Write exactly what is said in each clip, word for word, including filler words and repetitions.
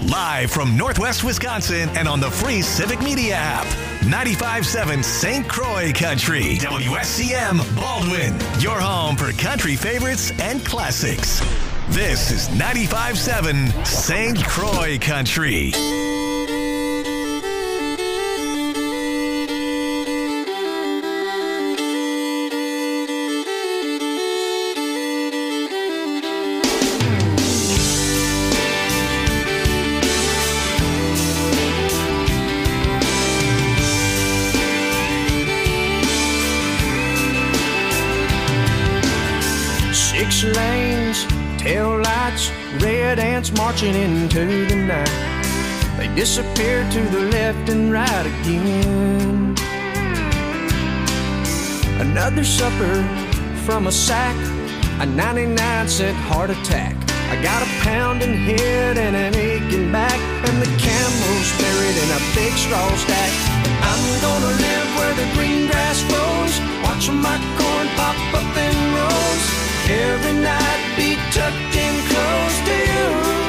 Live from Northwest Wisconsin and on the free Civic Media app. ninety-five point seven Saint Croix Country. W S C M Baldwin. Your home for country favorites and classics. This is ninety-five point seven Saint Croix Country. Six lanes, tail lights, red ants marching into the night. They disappear to the left and right again. Another supper from a sack, a ninety-nine cent heart attack. I got a pounding head and an aching back, and the camel's buried in a big straw stack. I'm gonna live where the green grass grows, watching my corn pop up in rows. Every night be tucked in close to you.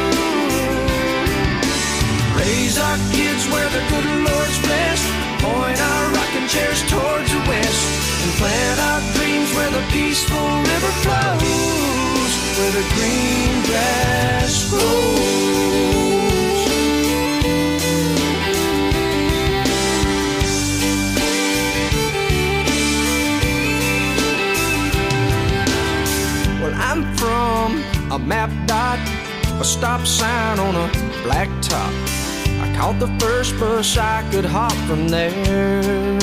Raise our kids where the good Lord's blessed. Point our rocking chairs towards the west. And plant our dreams where the peaceful river flows. Where the green grass grows. Well, I'm from a map dot, a stop sign on a black top. I caught the first bus I could hop from there.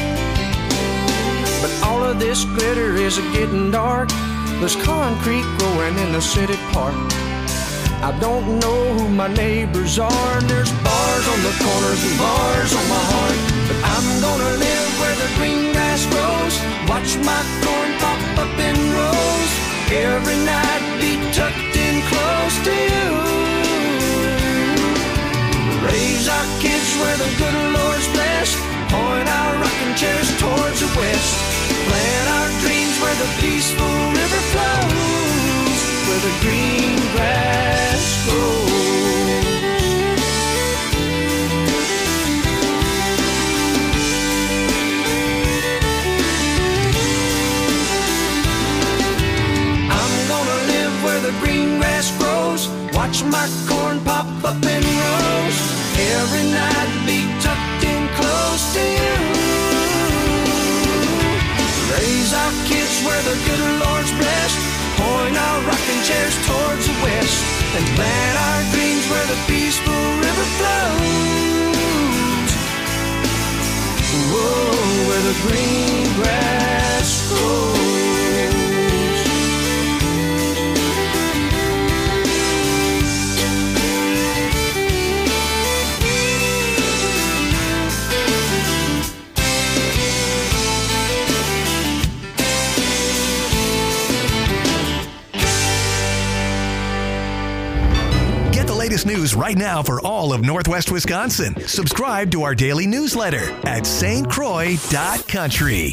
But all of this glitter is getting dark. There's concrete growing in the city park. I don't know who my neighbors are, and there's bars on the corners and bars on my heart. But I'm gonna live where the green grass grows, watch my corn pop up in rows. Every night be tucked in close to you. Raise our kids where the good Lord's blessed. Point our rocking chairs towards the west. Plant our dreams where the peaceful river flows. Where the green grass grows. The green grass grows, watch my corn pop up in rows. Every night be tucked in close to you. Raise our kids where the good Lord's blessed. Point our rocking chairs towards the west. And plant our dreams where the peaceful river flows. Whoa, where the green grass grows. Latest news right now for all of Northwest Wisconsin. Subscribe to our daily newsletter at S T Croix dot country.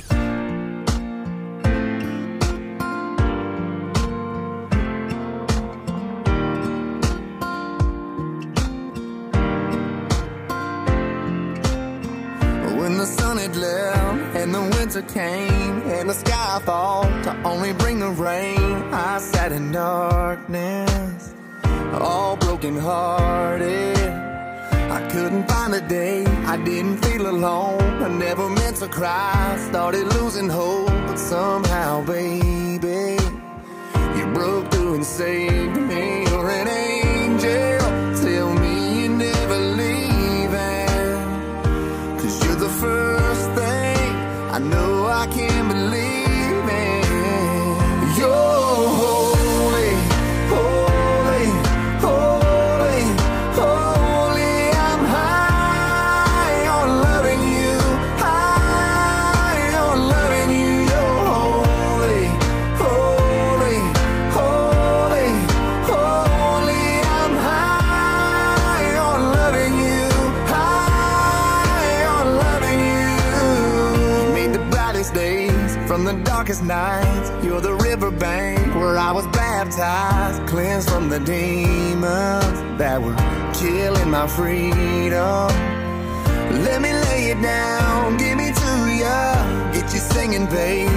When the sun had left and the winter came and the sky fall to only bring the rain, I sat in darkness, all broken hearted. I couldn't find a day I didn't feel alone. I never meant to cry, started losing hope, but somehow, baby, you broke through and saved me. You're an angel, tell me you're never leaving, 'cause you're the first thing I know I can believe in. You're holy, holy, holy, holy. I'm high on loving you, high on loving you. You're holy, holy, holy, holy. I'm high on loving you, high on loving you. You made the brightest days from the darkest nights. You're the riverbank where I was baptized. baptized, cleansed from the demons that were killing my freedom. Let me lay it down, give me to ya, get you singing, babe.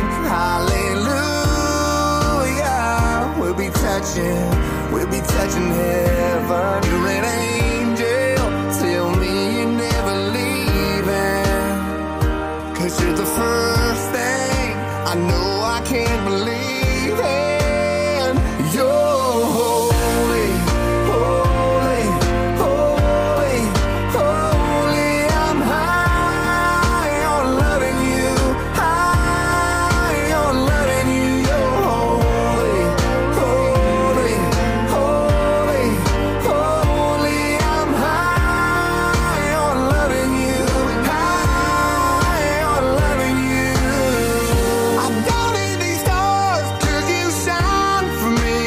Hallelujah. We'll be touching, we'll be touching heaven. You're an angel, tell me you're never leaving. Cause you're the first thing I know I can't believe in. You're holy, holy, holy, holy. I'm high on loving you, high on loving you. You're holy, holy, holy, holy. I'm high on loving you, high on loving you. I don't need these stars 'cause you shine for me.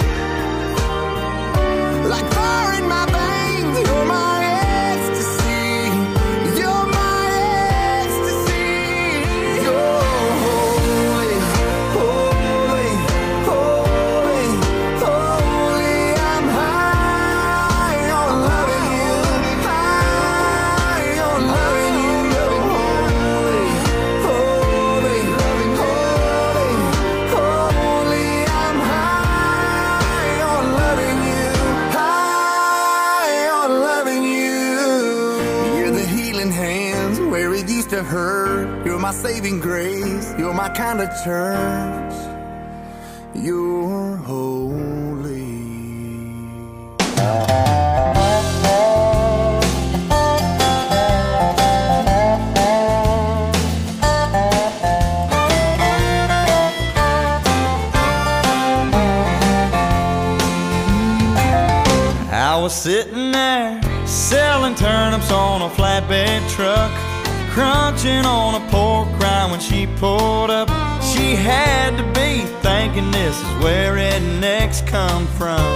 Like fire in my veins, you're my ecstasy. You're my ecstasy. You're holy, holy, holy, holy. I'm high on loving you, high on loving you. You're holy, holy, holy, holy. I'm high on loving you, high on loving you. You're the healing hands where it used to hurt. You're my saving grace. You're my kind of church. You're holy. I was sitting there selling turnips on a flatbed truck, crunching on a pork rind when she pulled up. She had to be thinking this is where rednecks come from.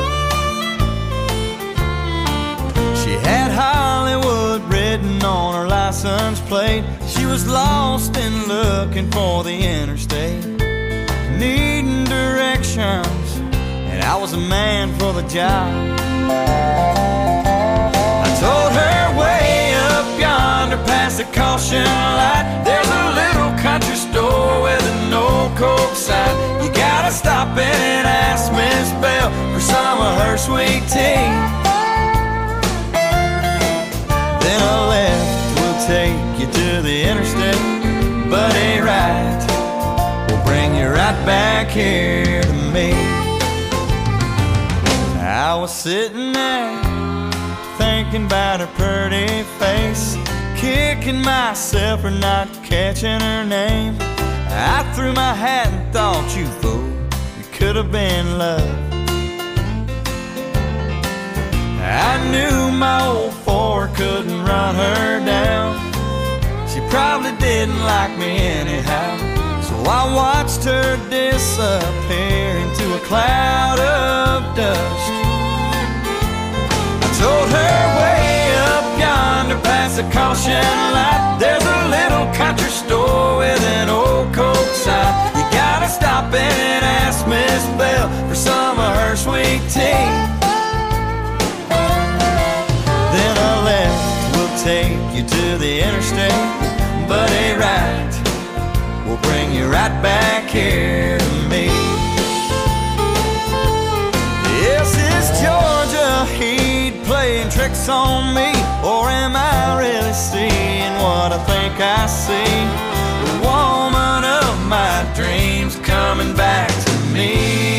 She had Hollywood written on her license plate. She was lost and looking for the interstate, needing directions, and I was a man for the job. I told her way up yonder past the caution light, there's a little country store with an old Coke sign. You gotta stop in and ask Miss Bell for some of her sweet tea. Then a left will take you to the interstate, but a right will bring you right back here to me. I was sitting there thinking about her pretty face, kicking myself for not catching her name. I threw my hat and thought, you fool, it could have been love. I knew my old Ford couldn't run her down. She probably didn't like me anyhow, so I watched her disappear into a cloud of dust. Told her way up yonder past the caution light, there's a little country store with an old Coke sign. You gotta stop in and ask Miss Bell for some of her sweet tea. Then a left will take you to the interstate, but a right will bring you right back here to me. Yes, it's Georgia Heat playing tricks on me, or am I really seeing what I think I see? The woman of my dreams coming back to me.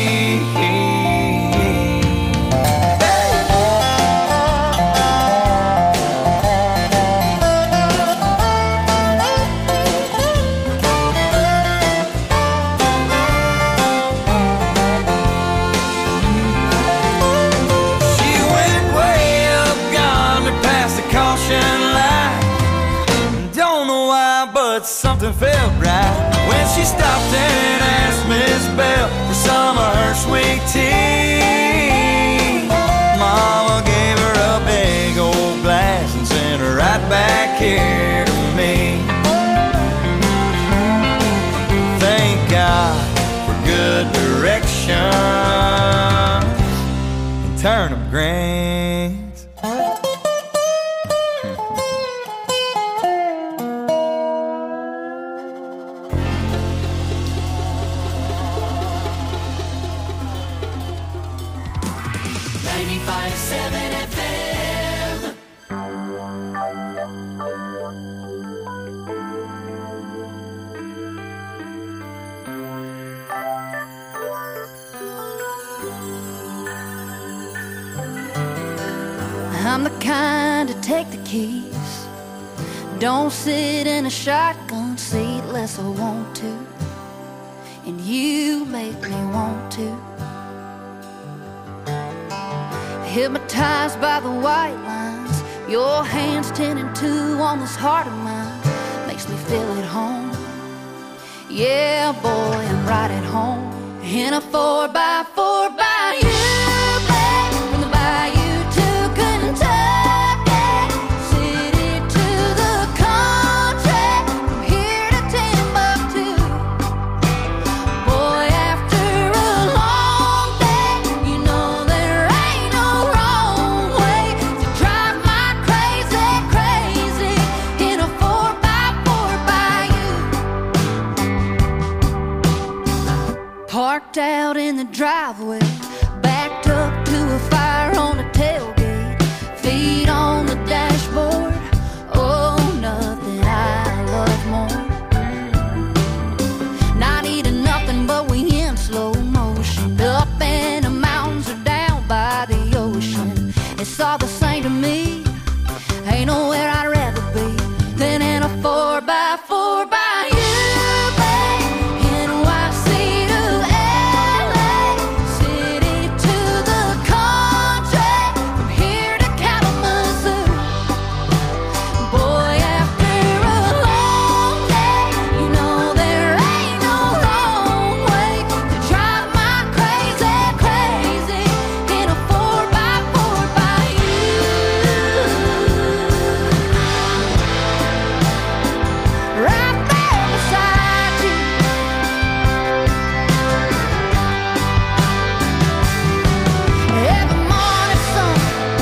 Something felt right when she stopped and asked Miss Bell for some of her sweet tea. Mama gave her a big old glass and sent her right back here to me. Thank God for good direction. regrets. ninety-five seven F M. I'm the kind to take the keys, don't sit in a shotgun seat unless I want to, and you make me want to. Hypnotized by the white lines, your hands ten and two on this heart of mine, makes me feel at home. Yeah, boy, I'm right at home in a four by four by you, babe, from the bayou to Kentucky, city to the country, from here to Timbuktu. Boy, after a long day, you know there ain't no wrong way to drive my crazy, crazy in a four by four by you. Parked out in the driveway, backed up to a fire on the tailgate, feet on the dashboard. Oh, nothing I love more. Not eating nothing, but we in slow motion, up in the mountains or down by the ocean. It's all the same to me. Ain't nowhere I'd rather be than in a four by four by you, babe. N Y C to L A, city to the country, from here to Kalamazoo. Boy, after a long day, you know there ain't no wrong way to drive my crazy, crazy in a four by four by you. Right there beside you. Every morning sun,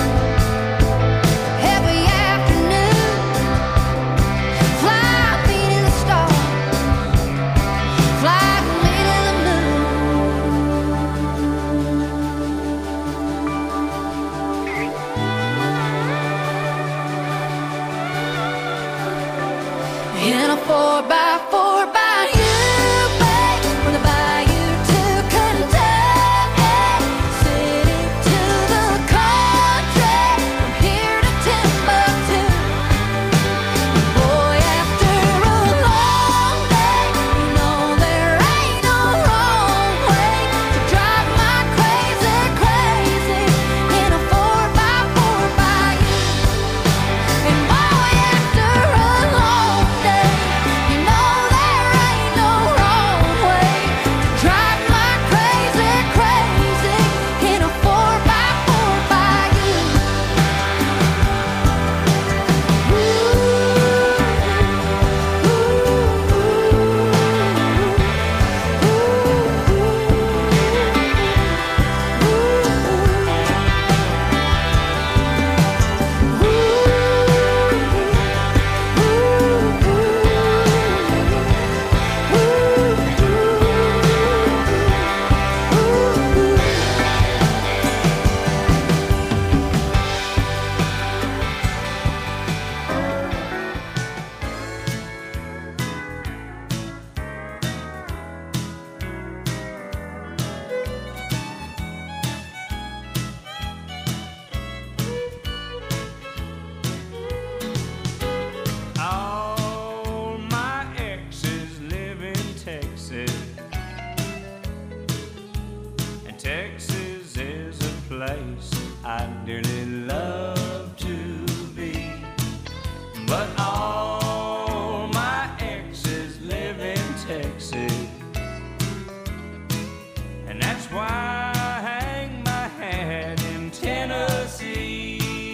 every afternoon, fly me to the stars, fly me to the moon. In a four by four by you, babe, from the bayou to Kentucky, city to the country, from here to Timbuktu. Boy, after a long day, you know there ain't no wrong way to drive my crazy, crazy in a four by four by you. And boy, after a long day, you know there ain't no wrong way to drive my crazy, crazy in a four by four by you. All my exes live in Texas, and Texas is a place I dearly love to be. But all my exes live in Texas, and that's why I hang my hat in Tennessee.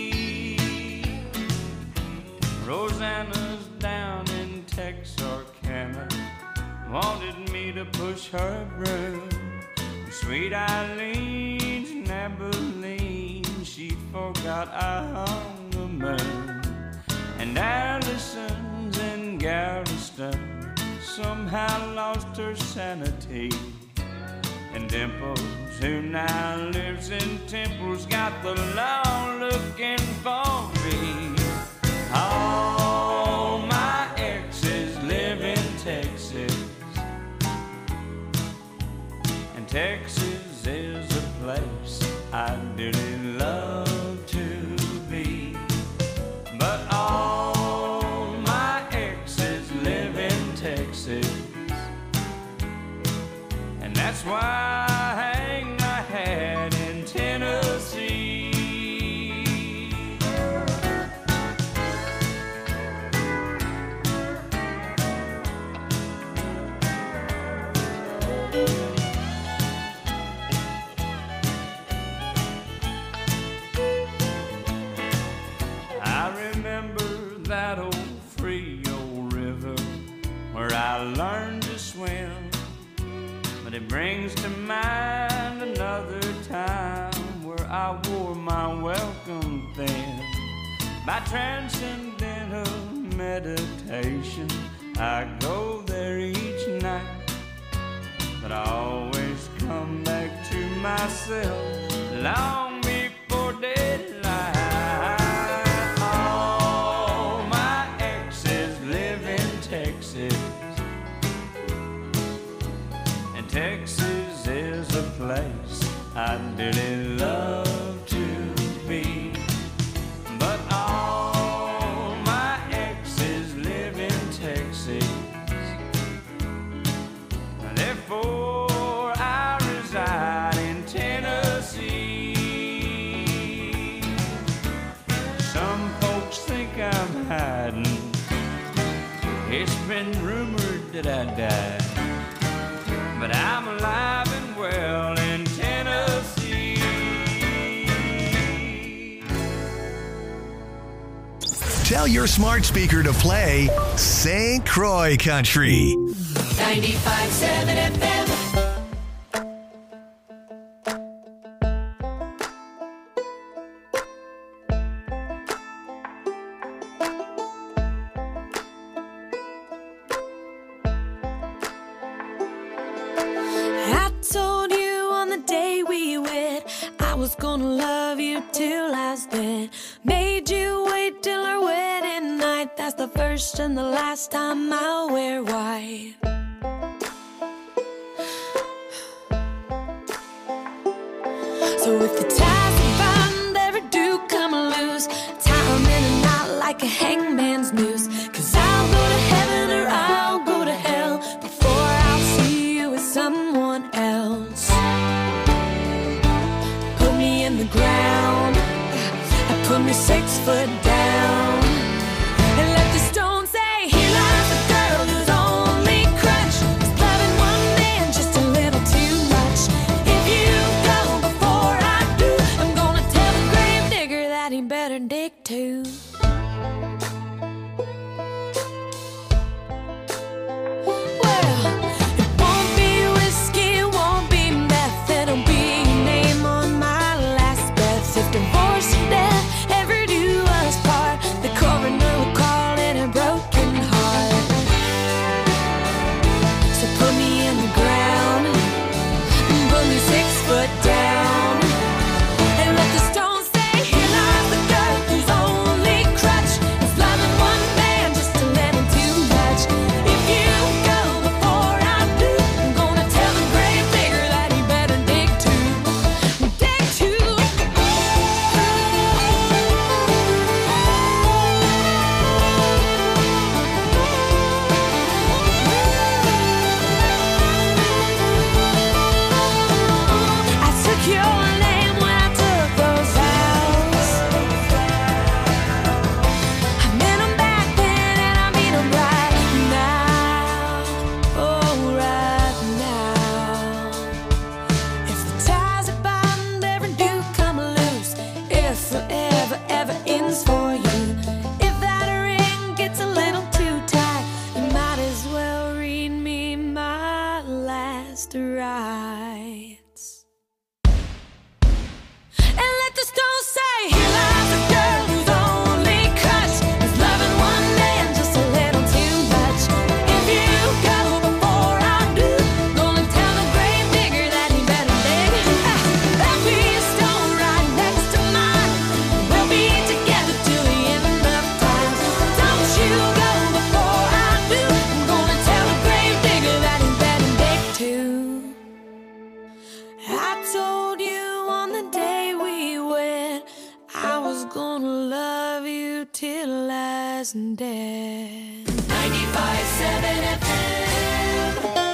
Rosanna's down in Texarkana, wanted me to push her broom. Sweet Eileen's in Abilene, she she forgot I hung the moon. And Allison's in Galveston somehow lost her sanity. And Dimples, who now lives in Temple's, got the law looking for me. All my exes live in Texas, and Texas is a place I really love to be. But all my exes live in Texas, and that's why I hang my hat in Tennessee. I remember that old Frio River where I learned to swim. But it brings to mind another time where I wore my welcome thin. By transcendental meditation, I go there each night. But I always come back to myself long before daylight. All my exes live in Texas, Texas is a place I'd really love to be. But all my exes live in Texas, therefore I reside in Tennessee. Some folks think I'm hiding, it's been rumored that I died, but I'm alive and well in Tennessee. Tell your smart speaker to play Saint Croix Country. ninety-five point seven F M. I told you on the day we wed I was gonna love you till I was dead. Made you wait till our wedding night. That's the first and the last time I'll wear white. So if the ties are bound ever do come loose, tie 'em in a knot like a hangman's noose. 'Cause I'll go to heaven or I'll go to hell before I'll see you with someone else. Put me in the ground, put me six foot down, and let the stone say, here lies a girl whose only crutch is loving one man just a little too much. If you go before I do, I'm gonna tell the grave digger that he better dig too. Well, it won't be whiskey, it won't be meth, it'll be your name on my last breath. If divorce or death ever do us part, the coroner will call it a broken heart. So put me in the ground, put me six foot down, and let the stone say, here lies the girl whose only gonna love you till last death. ninety-five seven F M.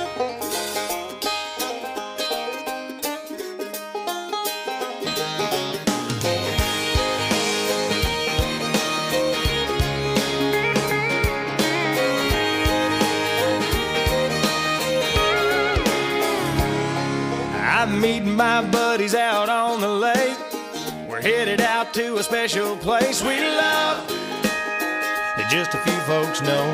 I'm meeting my buddies out on the lake. We're headed out to a special place we love that just a few folks know.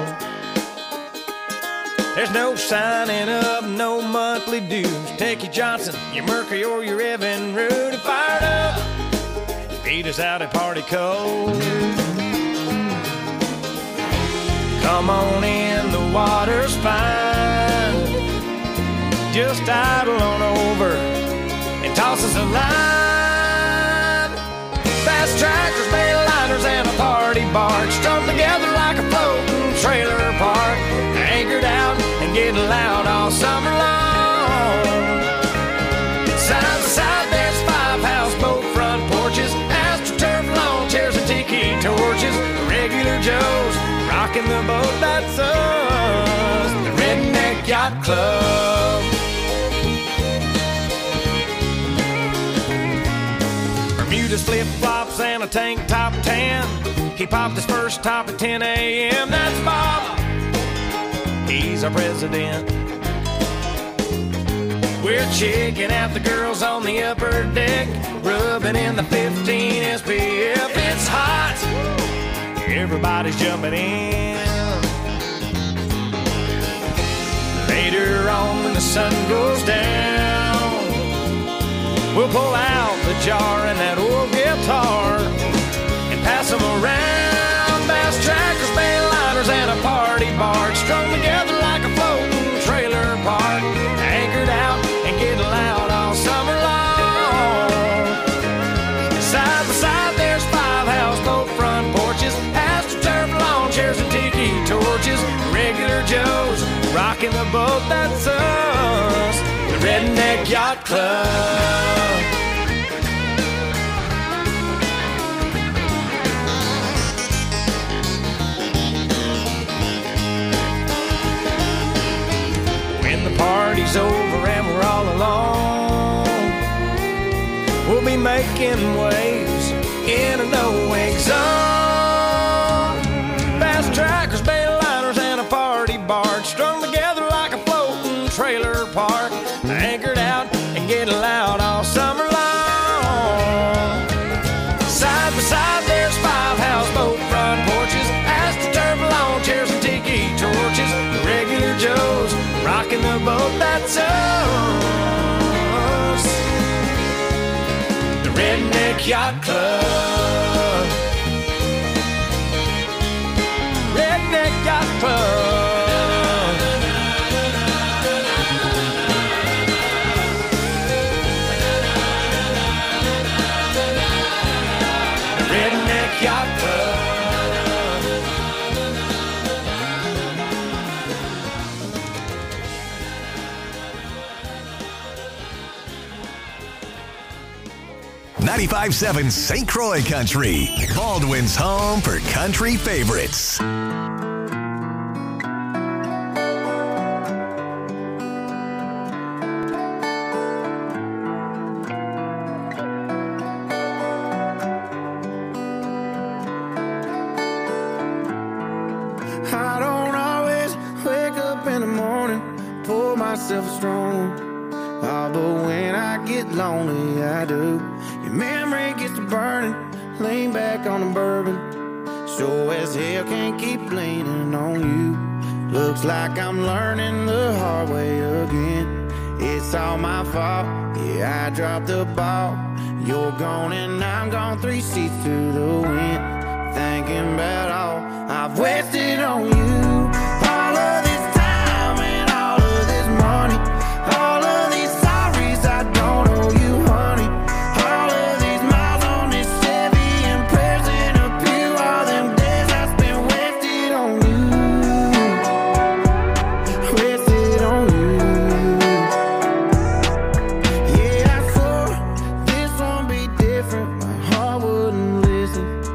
There's no signing up, no monthly dues. Take your Johnson, your Mercury, or your Evan Rude and fired up. Feed us out at Party Cove. Come on in, the water's fine. Just idle on over and toss us a line. Fast trackers, mainliners, and a party barge strung together like a floating trailer park. Anchored out and getting loud all summer long. Side by side, there's five houseboat front porches, AstroTurf lawn chairs and tiki torches. Regular Joes rocking the boat, that's us, the Redneck Yacht Club. Bermuda's flip-flops and a tank top tan. He popped his first top at ten a.m. That's Bob, he's our president. We're checking out the girls on the upper deck, rubbing in the fifteen S P F. It's hot, everybody's jumping in. Later on when the sun goes down, we'll pull out the jar and that old guitar and pass them around. Bass trackers, mainliners, and a party barge strung together like a floating trailer park. Anchored out and getting loud all summer long. Side by side, there's five houseboat front porches, AstroTurf lawn chairs and tiki torches. Regular Joes rocking the boat, that's us, the Redneck Yacht Club. When the party's over and we're all alone, we'll be making waves in a no-wake zone. Fast trackers, mainliners, and a party barge strung together like a floating trailer park. Anchored out and getting loud all summer long. Side by side, there's five houseboat front porches, AstroTurf lawn chairs and tiki torches. Regular Joes rocking the boat, that's us, the Redneck Yacht Club. Redneck Yacht Club. Redneck Yacht Club. ninety-five seven Saint Croix Country, Baldwin's home for country favorites. I don't always wake up in the morning, pour myself a strong. Oh, but when I get lonely, I do. Your memory gets to burning, lean back on the bourbon. Sure as hell can't keep leaning on you. Looks like I'm learning the hard way again. It's all my fault, yeah, I dropped the ball. You're gone and I'm gone, three seats to the wind. Thinking about all I've wasted on you. All of this time and all of this money, all of these sorries I don't owe you, honey. All of these miles on this Chevy and prayers in a pew. All them days I spent wasted on you, wasted on you. Yeah, I swore this won't be different, my heart wouldn't listen.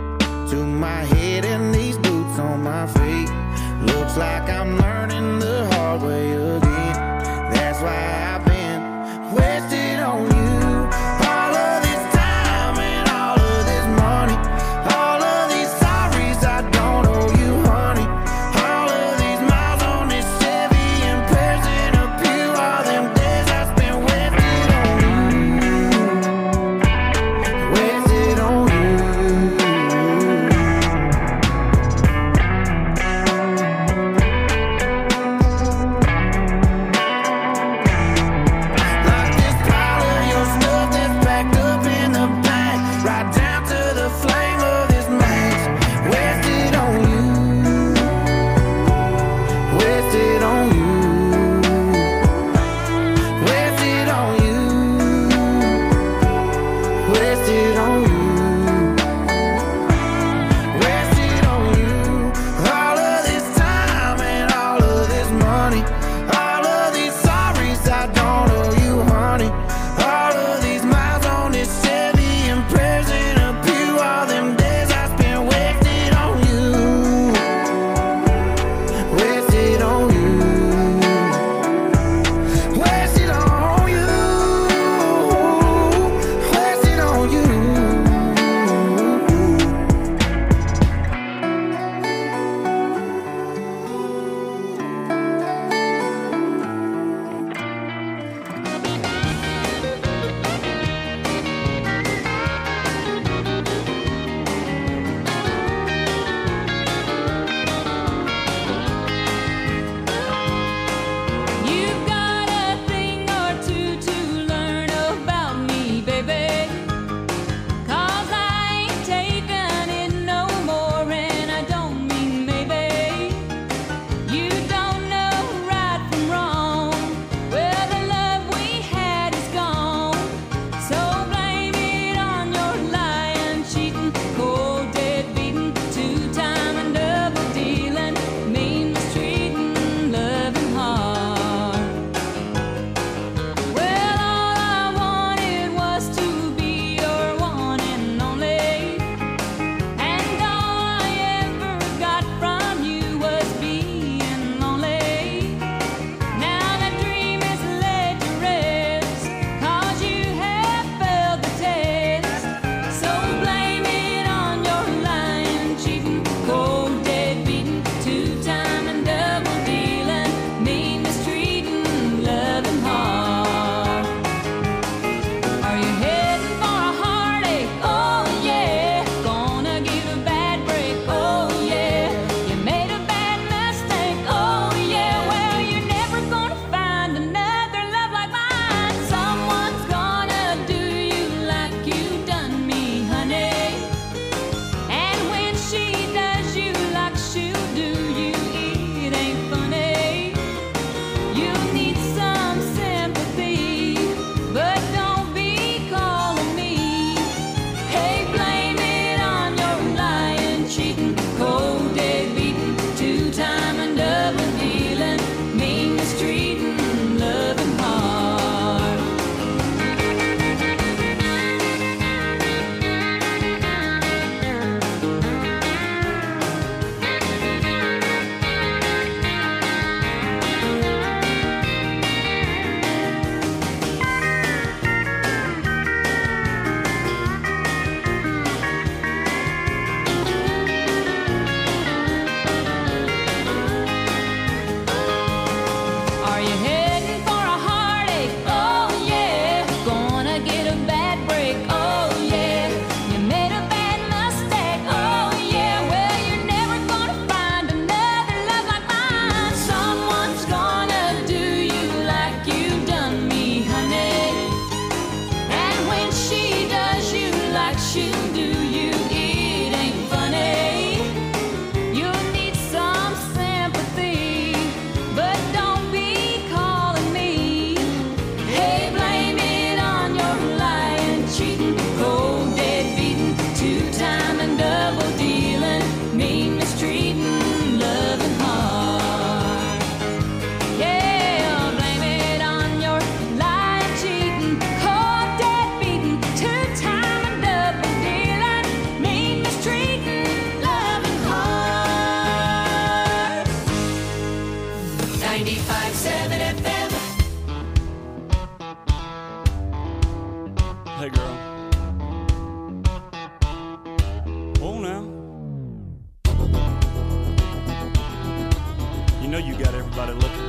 know you got everybody looking.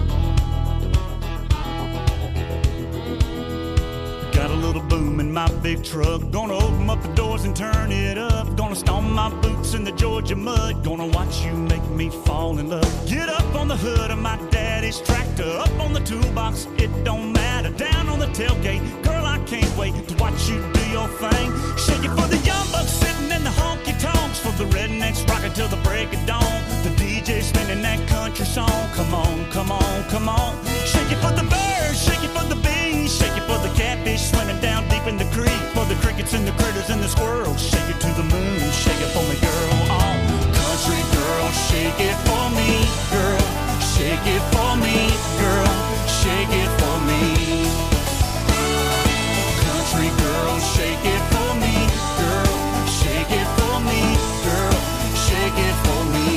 Got a little boom in my big truck. Gonna open up the doors and turn it up. Gonna stomp my boots in the Georgia mud. Gonna watch you make me fall in love. Get up on the hood of my daddy's tractor. Up on the toolbox, it don't matter. Down on the tailgate, girl, I can't wait to watch you do your thing. Shake it for the young bucks sitting in the honky-tonks. For the rednecks rocking till the break of dawn. The D J spinning that country song. Come on, come on, come on. Shake it for the birds, shake it for the bees. Shake it for the catfish swimming down deep in the creek. For the crickets and the critters and the squirrels. Shake it to the moon, shake it for me, girl. Oh, country girl, shake it for me, girl. Shake it for me, girl. Shake it for me. Country girl, shake it for me, girl. Shake it for me, girl. Shake it for me.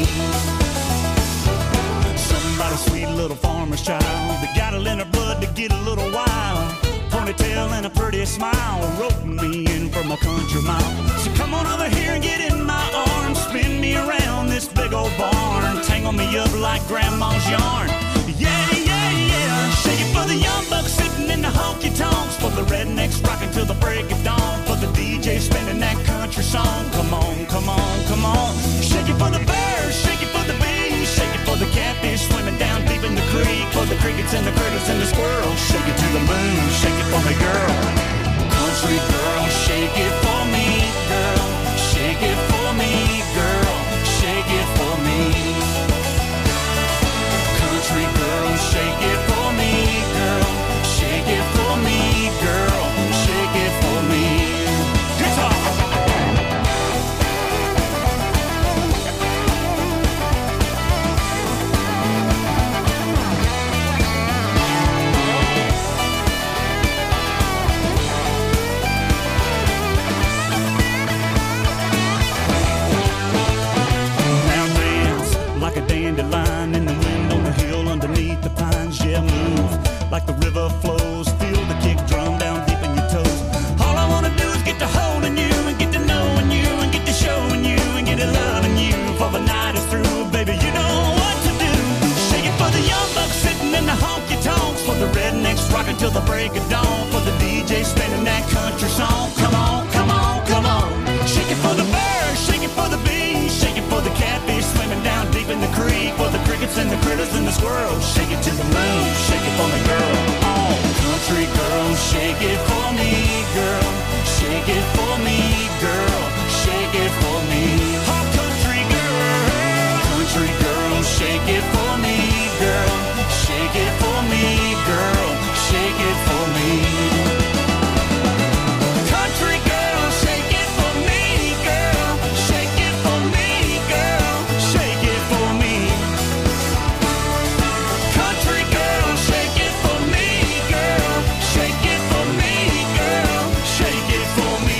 Somebody sweet little farmer's child that got it in her blood to get a little wild. Ponytail and a pretty smile, roping me in from a country mile. So come on over here and get in my arms, spin me around this big old barn, tangle me up like grandma's yarn. Yeah, yeah, yeah. Shake it for the young bucks sitting in the honky-tonks. For the rednecks rocking till the break of dawn. For the D J spinning that country song. Come on, come on, come on. Shake it for the birds, shake it for the bees. Shake it for the catfish swimming down deep in the creek. For the crickets and the critters and the squirrels. Shake it to the moon, shake it for me, girl. Country girl, shake it for me, girl. Shake it for me, girl. Shake it for me. Country girl, shake it for me, girl. Shake it for me, girl. Shake it for me. Guitar. Like a dandelion in the wind on the hill underneath the pines. Yeah, move like the river flows. Feel the kick drum down deep in your toes. All I wanna do is get to holding you and get to knowing you and get to showing you and get to loving you. For the night is through, baby, you know what to do. Shake it for the young bucks sitting in the honky-tonks. For the rednecks rocking till the break of dawn. For the D J spinning that country song. Come on, come on, come on. Shake it for the birds, shake it for the bees. Shake it for the catfish swimming down deep in the creek. For the crickets and the critters and the squirrels. Shake it to the moon, shake it for me, girl. Oh, country girl, shake it for me, girl. Shake it for me, girl. Shake it for me. Oh, country girl, country girl, shake it for me, girl. Shake it for me, girl. Shake it for me. Country girl, shake it for me, girl. Shake it for me, girl. Shake it for me. Country girl, shake it for me, girl. Shake it for me, girl. Shake it for me.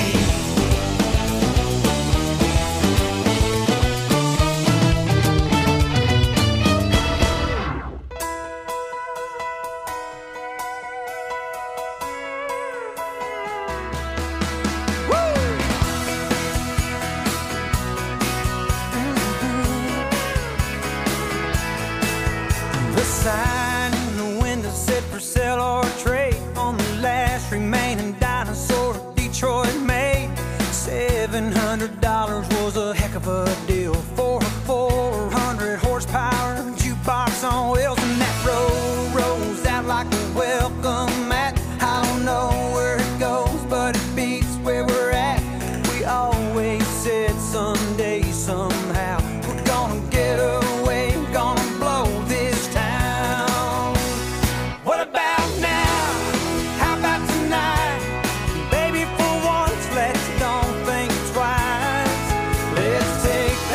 The sign in the window said for sale or trade on the last remaining dinosaur Detroit made. Seven hundred dollars was a heck of a deal for a four hundred horsepower jukebox on wheels, and that road rolls out like a welcome mat. I don't know where it goes, but it beats where we're at. We always said someday, somehow, we're gonna get away, gonna blow this town. What about now? How about tonight? Baby, for once, let's don't think twice. Let's take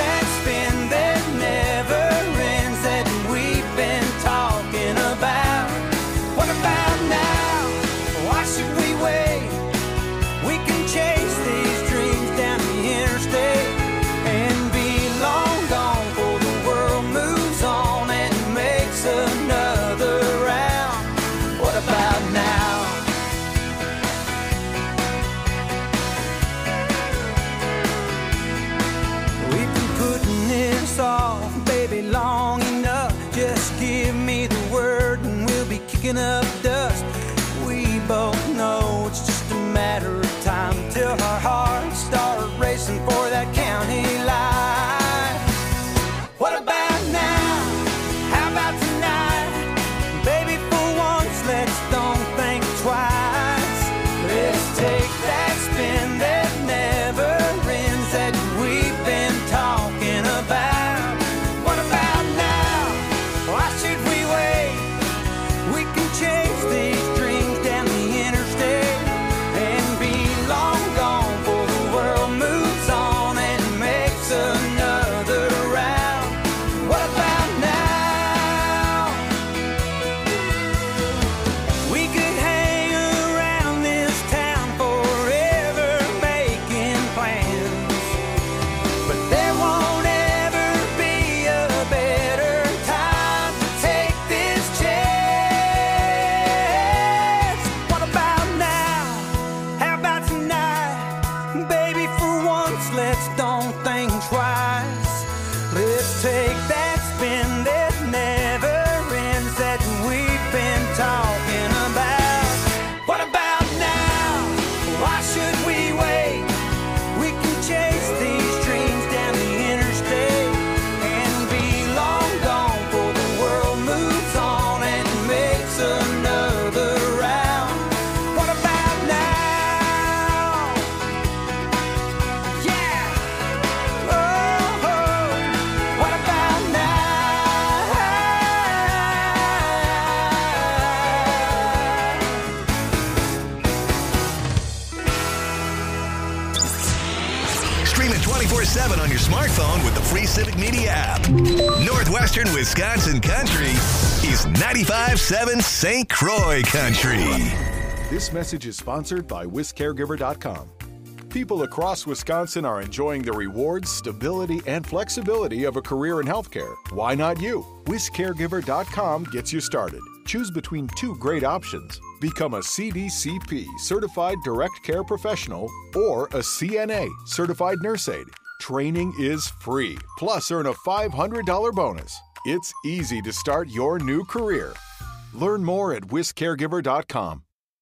don't think twice. Let's take that spin that never ends that we've been talking about. What about now? Why should we wait? We can chase these dreams down the interstate and be long gone before the world moves on and makes another round. What about now? Yeah. Oh, oh. What about now? Stream it twenty-four seven on your smartphone with the free Civic Media app. Northwestern Wisconsin Country is ninety-five point seven Saint Croix Country. This message is sponsored by Wis Caregiver dot com. People across Wisconsin are enjoying the rewards, stability, and flexibility of a career in healthcare. Why not you? Wis Caregiver dot com gets you started. Choose between two great options. Become a C D C P, Certified Direct Care Professional, or a C N A, Certified Nurse Aide. Training is free, plus earn a five hundred dollars bonus. It's easy to start your new career. Learn more at Wis Caregiver dot com.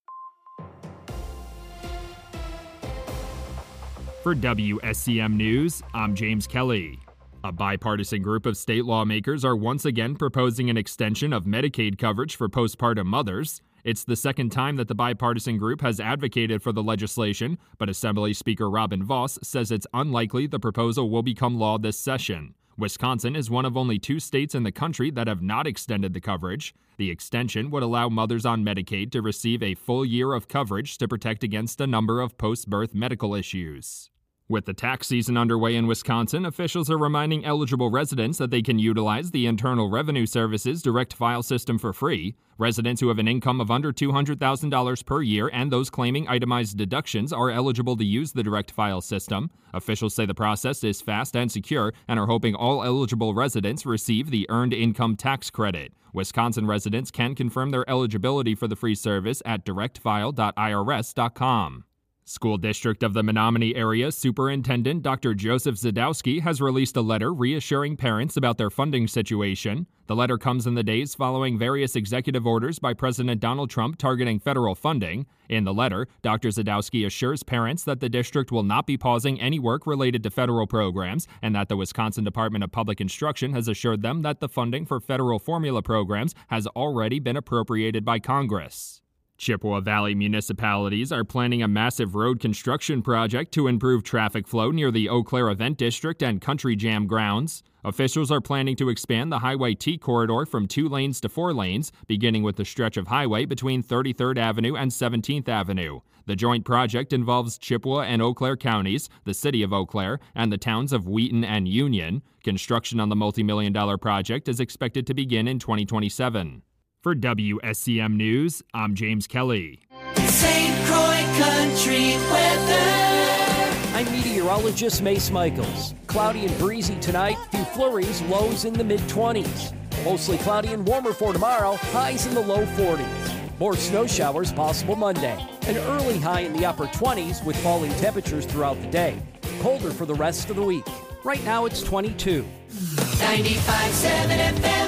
For W S C M News, I'm James Kelly. A bipartisan group of state lawmakers are once again proposing an extension of Medicaid coverage for postpartum mothers. It's the second time that the bipartisan group has advocated for the legislation, but Assembly Speaker Robin Vos says it's unlikely the proposal will become law this session. Wisconsin is one of only two states in the country that have not extended the coverage. The extension would allow mothers on Medicaid to receive a full year of coverage to protect against a number of post-birth medical issues. With the tax season underway in Wisconsin, officials are reminding eligible residents that they can utilize the Internal Revenue Service's direct file system for free. Residents who have an income of under two hundred thousand dollars per year and those claiming itemized deductions are eligible to use the direct file system. Officials say the process is fast and secure and are hoping all eligible residents receive the Earned Income Tax Credit. Wisconsin residents can confirm their eligibility for the free service at direct file dot I R S dot com. School District of the Menominee Area Superintendent Doctor Joseph Zadowski has released a letter reassuring parents about their funding situation. The letter comes in the days following various executive orders by President Donald Trump targeting federal funding. In the letter, Doctor Zadowski assures parents that the district will not be pausing any work related to federal programs and that the Wisconsin Department of Public Instruction has assured them that the funding for federal formula programs has already been appropriated by Congress. Chippewa Valley municipalities are planning a massive road construction project to improve traffic flow near the Eau Claire Event District and Country Jam grounds. Officials are planning to expand the Highway T corridor from two lanes to four lanes, beginning with the stretch of highway between thirty-third Avenue and seventeenth Avenue. The joint project involves Chippewa and Eau Claire counties, the city of Eau Claire, and the towns of Wheaton and Union. Construction on the multi-million dollar project is expected to begin in twenty twenty-seven. For W S C M News, I'm James Kelly. Saint Croix Country weather. I'm meteorologist Mace Michaels. Cloudy and breezy tonight, few flurries, lows in the mid twenties. Mostly cloudy and warmer for tomorrow, highs in the low forties. More snow showers possible Monday. An early high in the upper twenties with falling temperatures throughout the day. Colder for the rest of the week. Right now it's twenty-two. ninety-five point seven F M.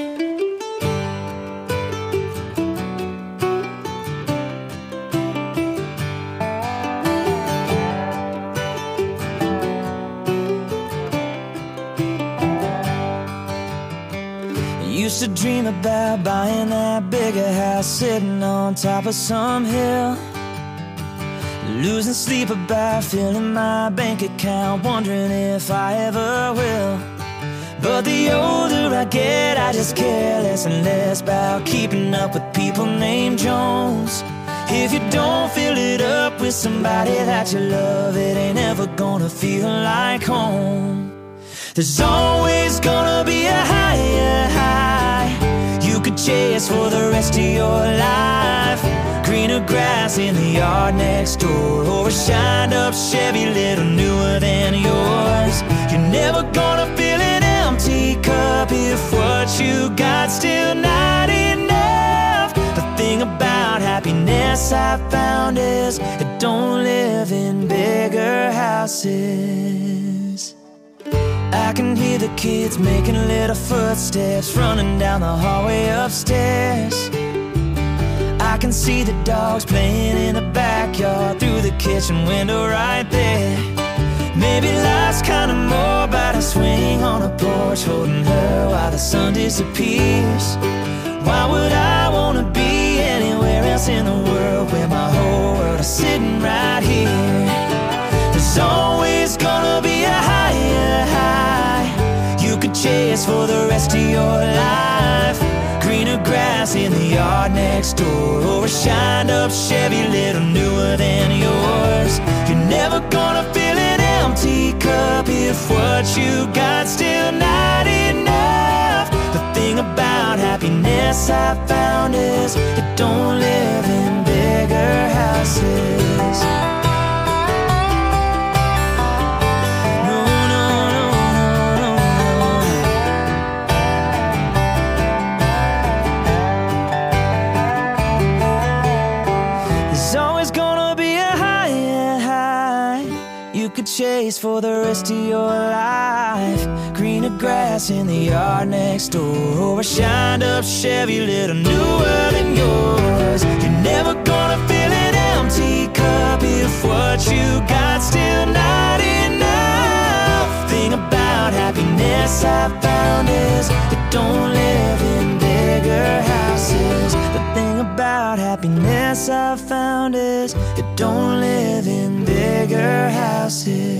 Used to dream about buying that bigger house sitting on top of some hill. Losing sleep about filling my bank account, wondering if I ever will. But the older I get, I just care less and less about keeping up with people named Jones. If you don't fill it up with somebody that you love, it ain't ever gonna feel like home. There's always gonna be a higher high you could chase for the rest of your life. Greener grass in the yard next door, or a shined up Chevy little newer than yours. You're never gonna fill an empty cup if what you got still not enough. The thing about happiness happiness I found is it don't live in bigger houses. I can hear the kids making little footsteps running down the hallway upstairs. I can see the dogs playing in the backyard through the kitchen window right there. Maybe life's kinda more about a swing on a porch holding her while the sun disappears. Why would I wanna be anywhere else in the world where my whole world is sitting right here? There's always gonna be a higher high you could chase for the rest of your life. Greener grass in the yard next door, or a shined up Chevy little newer than yours. You're never gonna fill an empty cup if what you got still not enough. The thing about happiness I found is it don't live in bigger houses. Chase for the rest of your life. Greener grass in the yard next door, or a shined up Chevy little newer than yours. You're never gonna fill an empty cup if what you got still not enough. Thing about happiness I found is it don't live in bigger houses. The thing about happiness I found is it don't live in bigger houses.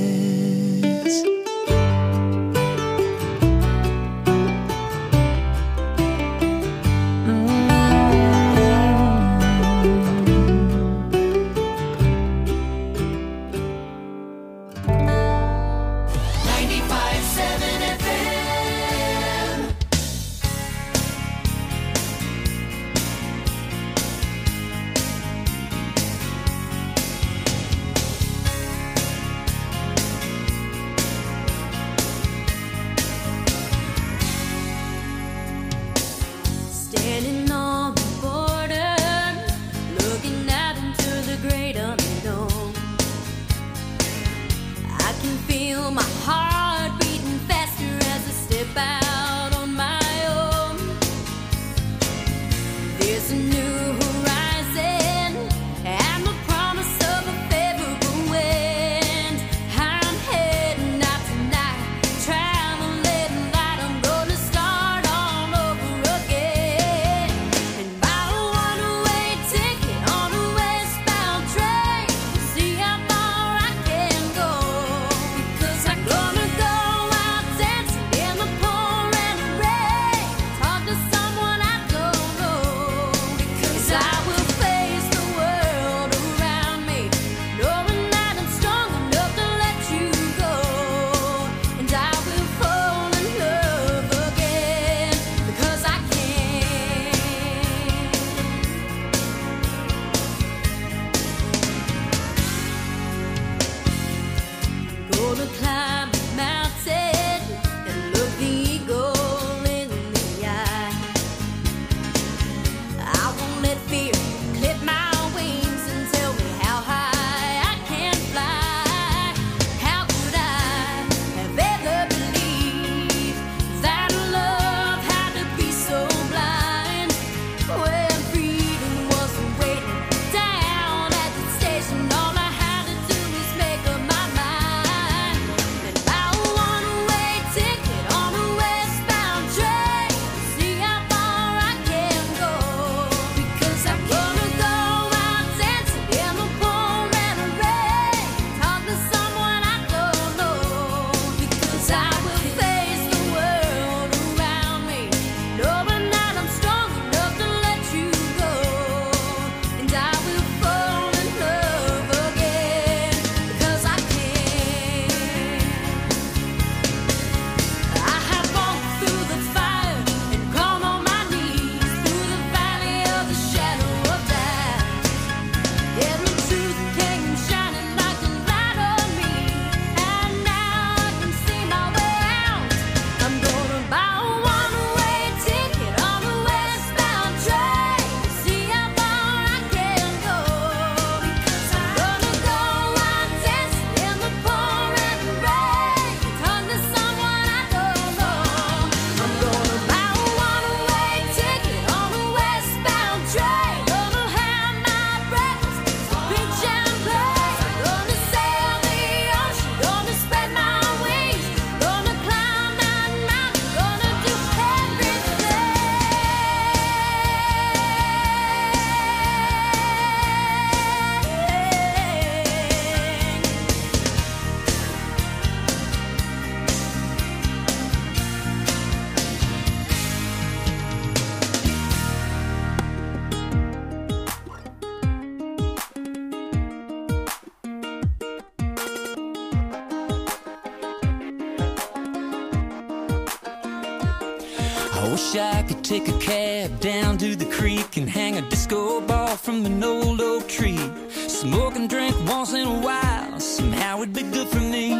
I wish I could take a cab down to the creek and hang a disco ball from an old oak tree. Smoke and drink once in a while, somehow it'd be good for me.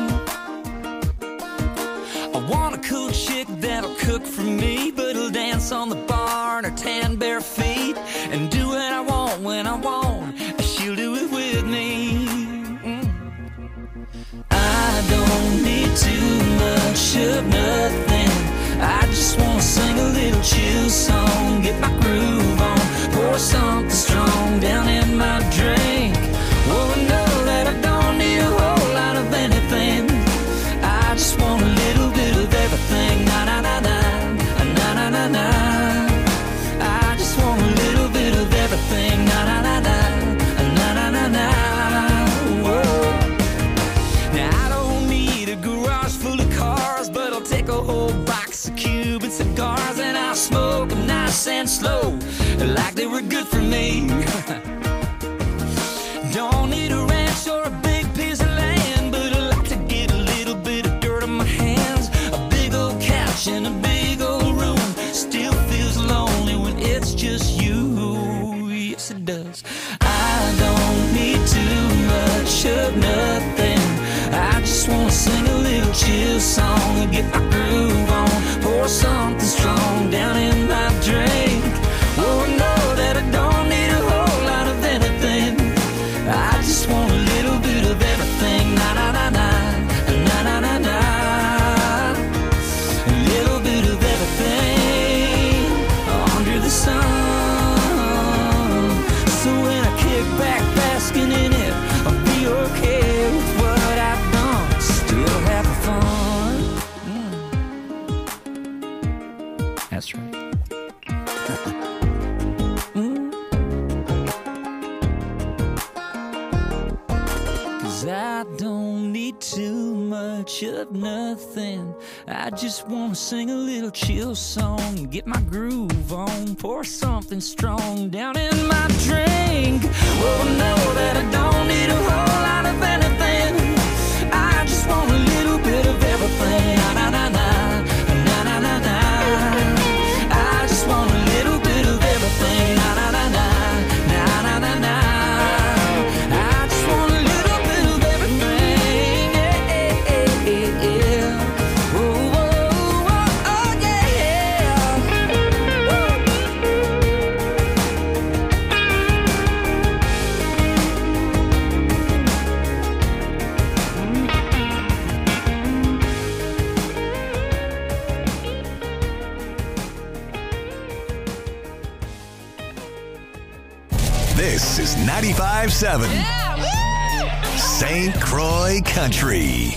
I want a cool chick that'll cook for me, but it'll dance on the bar in her tan bare feet and do what I want when I want. She'll do it with me. Mm. I don't need too much of nothing. I just wanna sing a little chill song, get my groove on, pour something strong down in my drink. Oh, I know that I don't need a whole lot of anything. I just want a little bit of everything. Na na na na, na na na na. I just want a little bit of everything. Na na na na, na na na na. Whoa. Now I don't need a garage full of cars, but I'll take a whole box of Cuban cigars and I'll smoke them nice and slow, like they were good for me. Don't need a ranch or a big piece of land, but I like to get a little bit of dirt on my hands. A big old couch in a big old room still feels lonely when it's just you. Yes, it does. I don't need too much of nothing. I just wanna sing a little chill song and get my groove on, pour something strong down in my drink. Oh, I know that I don't need a whole lot of anything. I just want a little bit of everything. Na na na na, na na na na. A little bit of everything under the sun. So when I kick back basking in it, I'll be okay with what I've done. Still having fun. Mm. That's right. I don't need too much of nothing. I just wanna sing a little chill song and get my groove on, pour something strong down in my drink. Oh, know that I don't need a whole lot of anything. I just want a little bit of everything. Na na na na, na na na na. I just want a little bit of everything. Na na na na, na na na na. This is ninety-five seven Saint Croix Country.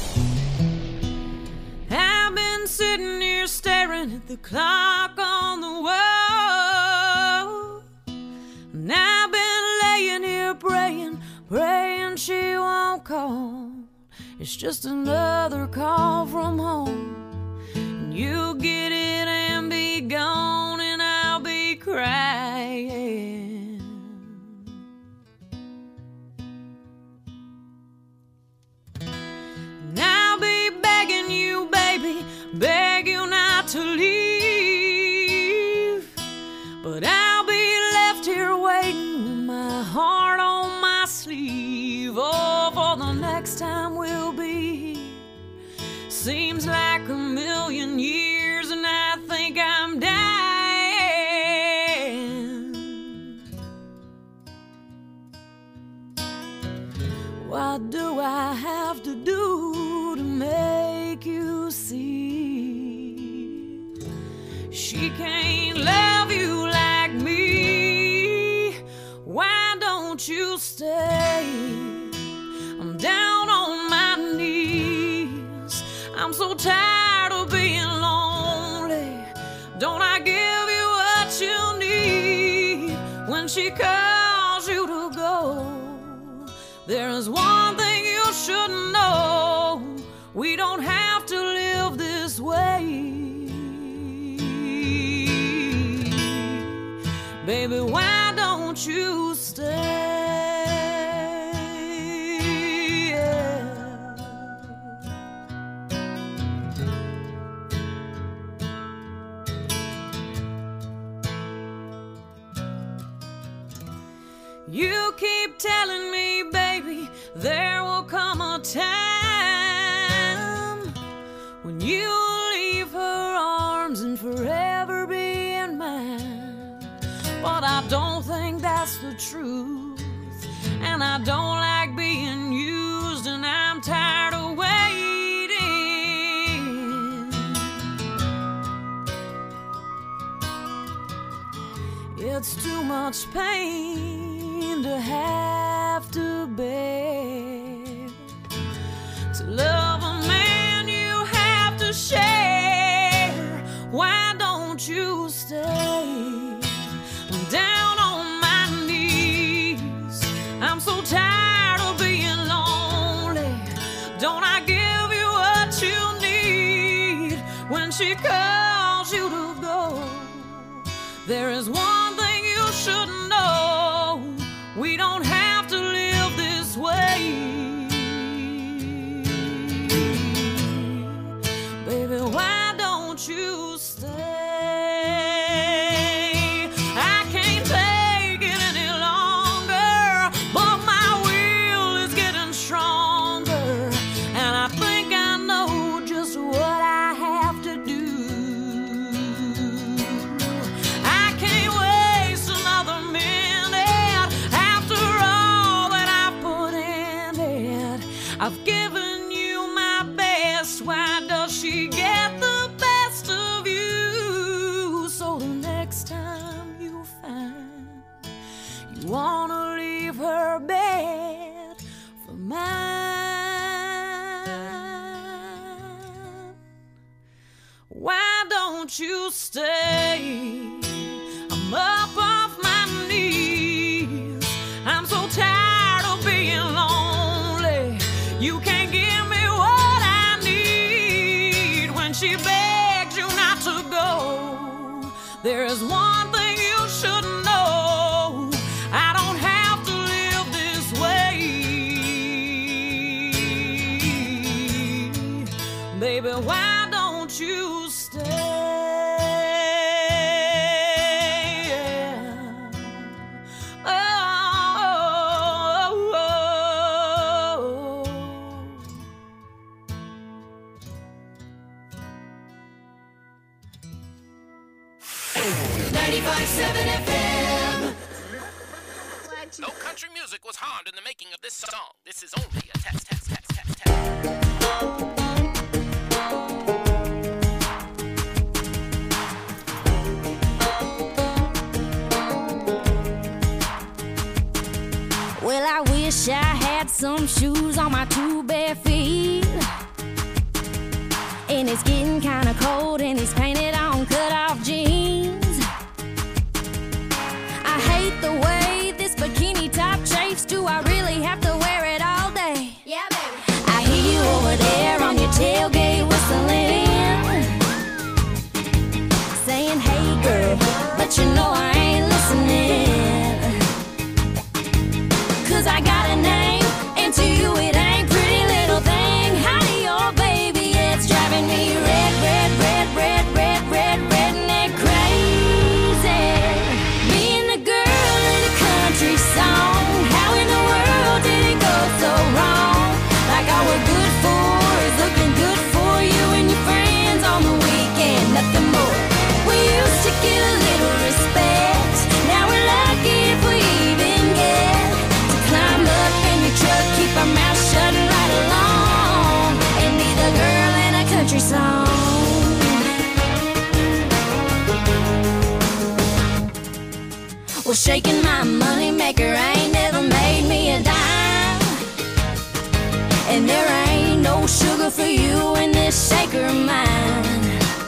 I've been sitting here staring at the clock on the wall, and I've been laying here praying, praying she won't call. It's just another call from home, and you'll get it and be gone, and I'll be crying. Beg you not to leave, but I'll be left here waiting with my heart on my sleeve. Oh, for the next time we'll be here. Seems like a million years, and I think I'm dying. What do I have to do to make you see? She can't love you like me. Why don't you stay? I'm down on my knees. I'm so tired of being lonely. Don't I give you what you need when she calls you to go? There's one thing you should know. We don't have to live this way. Baby, why don't you stay? Yeah. You keep telling me, baby, there will come a time when you'll leave her arms and forever be in mine. But I don't think that's the truth, and I don't like being used, and I'm tired of waiting. It's too much pain to have to bear. To love a man you have to share. Why don't you stay? I'm down on my knees. I'm so tired of being lonely. Don't I give you what you need when she calls you to go? There is one thing you should know. We don't have to live this way. Baby, why don't you stay? I can't take it any longer, but my will is getting stronger, and I think I know just what I have to do. I can't waste another minute after all that I've put in it. I've given you my best. Why does she get the best of you? So the next time you find you wanna leave her bed for mine, why don't you stay? I'm up off my knees. I'm so tired of being lonely. You can't give me what I need when she begs you not to go. There is one thing you should know. I don't have to live this way. Baby, why don't you stay? Oh, oh, oh. ninety-five seven F M. No country music was harmed in the making of this song. This is only a test, test, test, test, test. Well, I wish I had some shoes on my two bare feet. And it's getting kinda cold and he's painted on cut-off jeans. I hate the way this bikini top chafes. Do I really have to wear it all day? Yeah, baby. I hear you over there on your tailgate whistling, saying, hey girl, but you know I ain't listening. Cause I got a name, and to you it ain't pretty little thing. Howdy, oh baby, it's driving me red, red, red, red, red, red, redneck crazy. Being the girl in a country song, how in the world did it go so wrong? Like all we're good for is looking good for you and your friends on the weekend, nothing more. We used to get a little respect, now we're lucky if we even get to climb up in your truck, keep our mouth shut and ride along, and be the girl in a country song. Well, shaking my money maker ain't never made me a dime, and there ain't no sugar for you in this shaker of mine.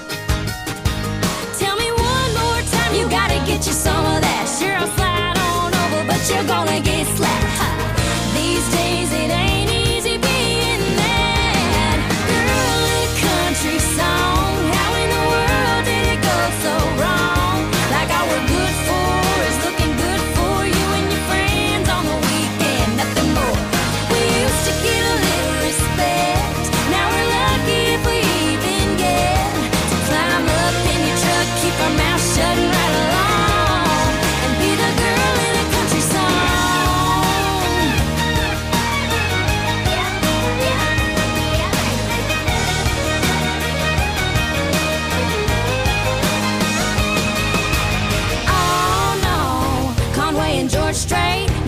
Tell me one more time, you gotta get you some of that. Sure, I'll slide on over, but you're gonna get slapped. Ha. These days it ain't easy being that girl in a country song. How in the world did it go so wrong? Like all we're good for is looking good for you and your friends on the weekend, nothing more. We used to get a little respect, now we're lucky if we even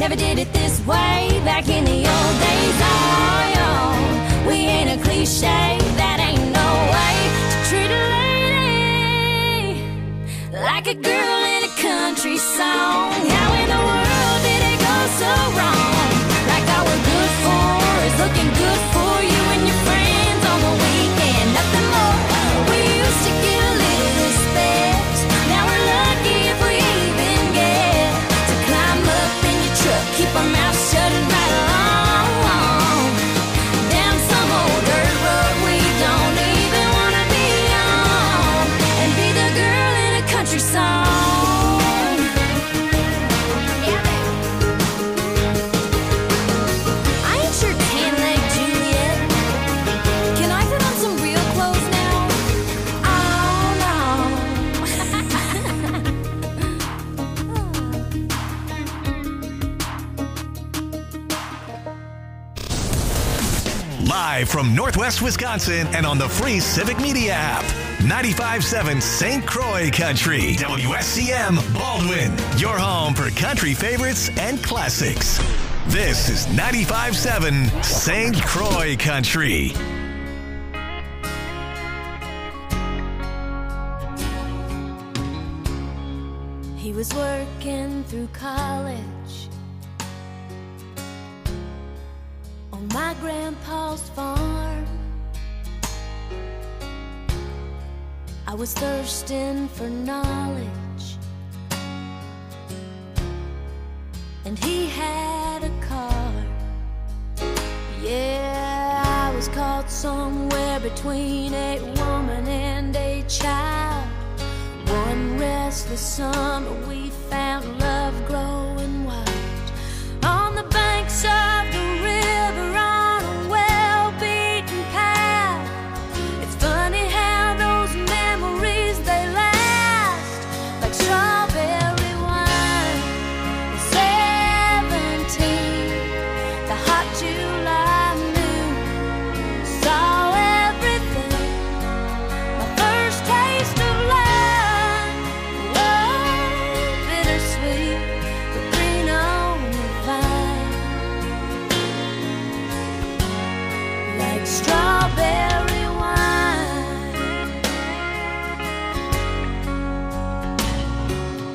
never did it this way. Back in the old days, oh, yo, we ain't a cliche. That ain't no way to treat a lady like a girl in a country song. How in the world did it go so wrong? Like all we're good for is looking good for you and your friends on the weekend. Nothing more. We used to get a little respect. Now we're lucky if we even get to climb up in your truck, keep our mouths shut and ride along down some old dirt road we don't even wanna be on, and be the girl in a country song. Live from Northwest Wisconsin and on the free Civic Media app. ninety-five point seven Saint Croix Country. W S C M Baldwin. Your home for country favorites and classics. This is ninety-five point seven Saint Croix Country. He was working through college on my grandpa's farm. I was thirsting for knowledge, and he had a car. Yeah, I was caught somewhere between a woman and a child. One restless summer we found love